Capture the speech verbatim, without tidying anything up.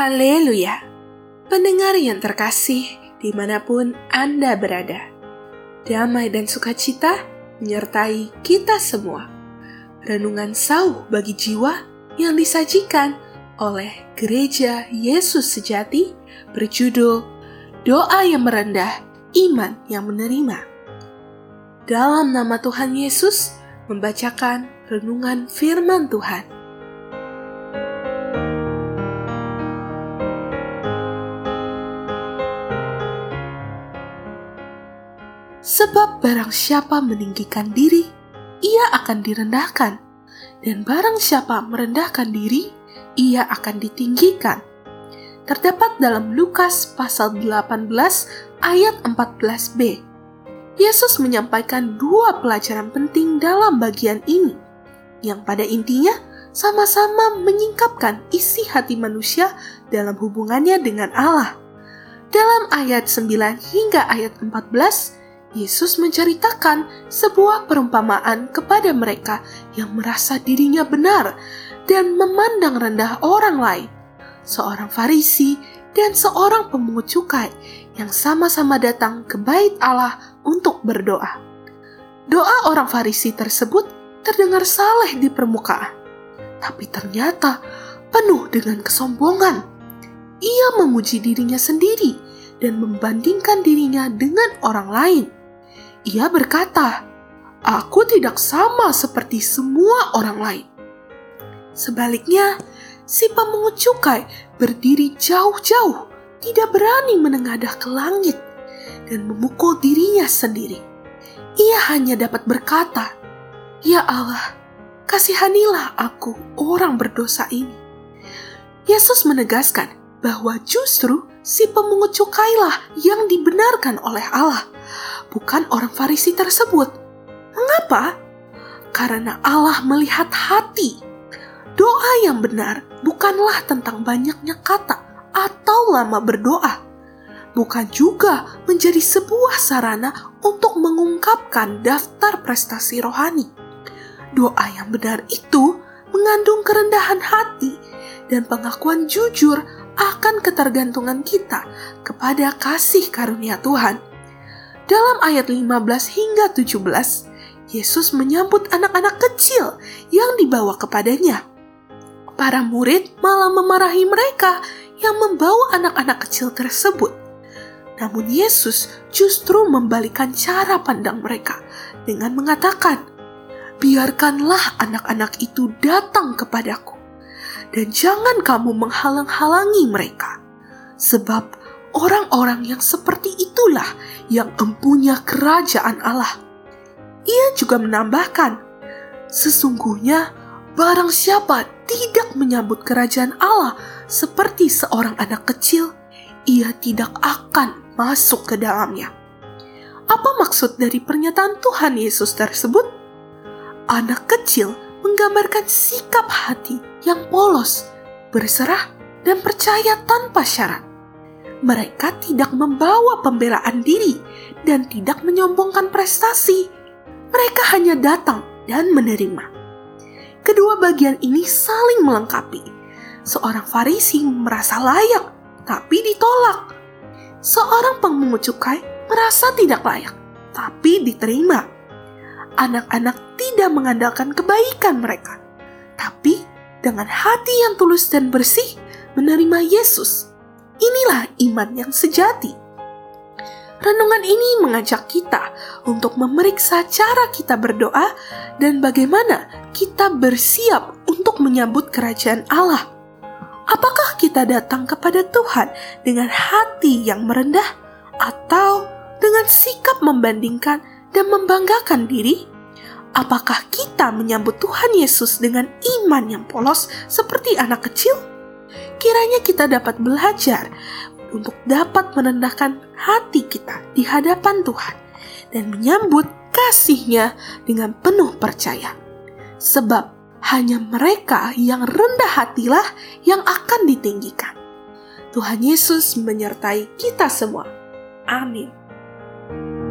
Haleluya! Pendengar yang terkasih dimanapun Anda berada, damai dan sukacita menyertai kita semua. Renungan sauh bagi jiwa yang disajikan oleh Gereja Yesus Sejati berjudul Doa yang Merendah, Iman yang Menerima. Dalam nama Tuhan Yesus, membacakan renungan firman Tuhan. Sebab barang siapa meninggikan diri, ia akan direndahkan, dan barang siapa merendahkan diri, ia akan ditinggikan. Terdapat dalam Lukas pasal delapan belas ayat empat belas b. Yesus menyampaikan dua pelajaran penting dalam bagian ini, yang pada intinya sama-sama menyingkapkan isi hati manusia dalam hubungannya dengan Allah. Dalam ayat sembilan hingga ayat empat belas, Yesus menceritakan sebuah perumpamaan kepada mereka yang merasa dirinya benar dan memandang rendah orang lain, seorang Farisi dan seorang pemungut cukai yang sama-sama datang ke bait Allah untuk berdoa. Doa orang Farisi tersebut terdengar saleh di permukaan, tapi ternyata penuh dengan kesombongan. Ia memuji dirinya sendiri dan membandingkan dirinya dengan orang lain. Ia berkata, "Aku tidak sama seperti semua orang lain." Sebaliknya, si pemungut cukai berdiri jauh-jauh, tidak berani menengadah ke langit, dan memukul dirinya sendiri. Ia hanya dapat berkata, "Ya Allah, kasihanilah aku, orang berdosa ini." Yesus menegaskan bahwa justru si pemungut cukailah yang dibenarkan oleh Allah, bukan orang Farisi tersebut. Mengapa? Karena Allah melihat hati. Doa yang benar bukanlah tentang banyaknya kata atau lama berdoa. Bukan juga menjadi sebuah sarana untuk mengungkapkan daftar prestasi rohani. Doa yang benar itu mengandung kerendahan hati dan pengakuan jujur akan ketergantungan kita kepada kasih karunia Tuhan. Dalam ayat lima belas hingga tujuh belas, Yesus menyambut anak-anak kecil yang dibawa kepadanya. Para murid malah memarahi mereka yang membawa anak-anak kecil tersebut. Namun Yesus justru membalikan cara pandang mereka dengan mengatakan, "Biarkanlah anak-anak itu datang kepadaku, dan jangan kamu menghalang-halangi mereka, sebab orang-orang yang seperti itulah yang empunya kerajaan Allah." Ia juga menambahkan, "Sesungguhnya barang siapa tidak menyambut kerajaan Allah seperti seorang anak kecil, ia tidak akan masuk ke dalamnya." Apa maksud dari pernyataan Tuhan Yesus tersebut? Anak kecil menggambarkan sikap hati yang polos, berserah, dan percaya tanpa syarat. Mereka tidak membawa pembelaan diri dan tidak menyombongkan prestasi. Mereka hanya datang dan menerima. Kedua bagian ini saling melengkapi. Seorang Farisi merasa layak, tapi ditolak. Seorang pemungut cukai merasa tidak layak, tapi diterima. Anak-anak tidak mengandalkan kebaikan mereka, tapi dengan hati yang tulus dan bersih menerima Yesus. Inilah iman yang sejati. Renungan ini mengajak kita untuk memeriksa cara kita berdoa dan bagaimana kita bersiap untuk menyambut kerajaan Allah. Apakah kita datang kepada Tuhan dengan hati yang merendah atau dengan sikap membandingkan dan membanggakan diri? Apakah kita menyambut Tuhan Yesus dengan iman yang polos seperti anak kecil? Kiranya kita dapat belajar untuk dapat merendahkan hati kita di hadapan Tuhan dan menyambut kasih-Nya dengan penuh percaya. Sebab hanya mereka yang rendah hatilah yang akan ditinggikan. Tuhan Yesus menyertai kita semua. Amin.